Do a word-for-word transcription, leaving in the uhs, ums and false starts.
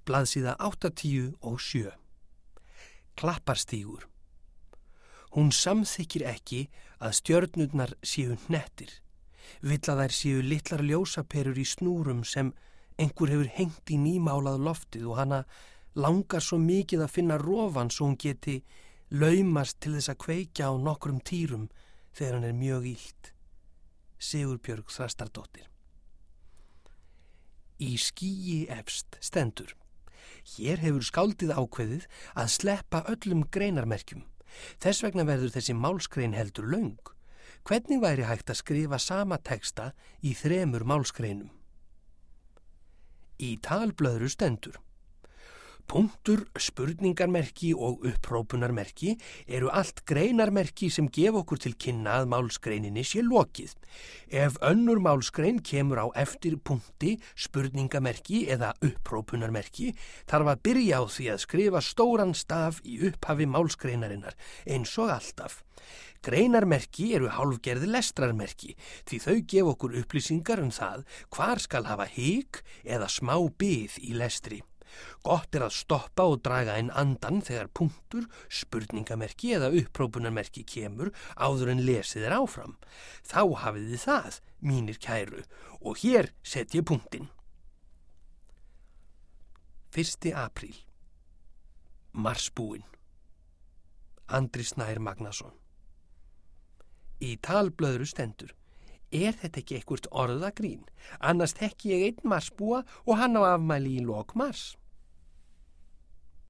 blaðsíða áttatíu og sjö. Klapparstígur. Hún samþykir ekki að stjörnurnar séu hnettir, vill að þær séu litlar ljósaperur í snúrum sem einhver hefur hengt í nýmálað loftið og hana langar svo mikið að finna rofan svo hún geti laumast til þess að kveikja á nokkrum týrum þegar hann er mjög illt. Sigurbjörg Þrastardóttir. Í skýi efst stendur: hér hefur skáldið ákveðið að sleppa öllum greinarmerkjum. Þess vegna verður þessi málsgrein heldur löng. Hvernig væri hægt að skrifa sama texta í þremur málsgreinum? Í talblöðru stendur: punktur, spurningarmerki og upprópunarmerki eru allt greinarmerki sem gef okkur til kynna að málsgreininni sé lokið. Ef önnur málsgrein kemur á eftir punkti, spurningarmerki eða upprópunarmerki, þarf að byrja á því að skrifa stóran staf í upphafi málsgreinarinnar, eins og alltaf. Greinarmerki eru hálfgerð lestrarmerki, því þau gef okkur upplýsingar um það hvar skal hafa hik eða smá bið í lestri. Gott er að stoppa og draga inn andan þegar punktur, spurningamerki eða upprópunarmerki kemur áður en lesið er áfram. Þá hafið þið það, mínir kæru, og hér set ég punktinn. fyrsti apríl. Marsbúinn. Andri Snær Magnason. Í talblöðru stendur: er þetta ekki eitthvert orðagrín? Annars þekki ég einn marsbúa og hann á afmæli í lok mars.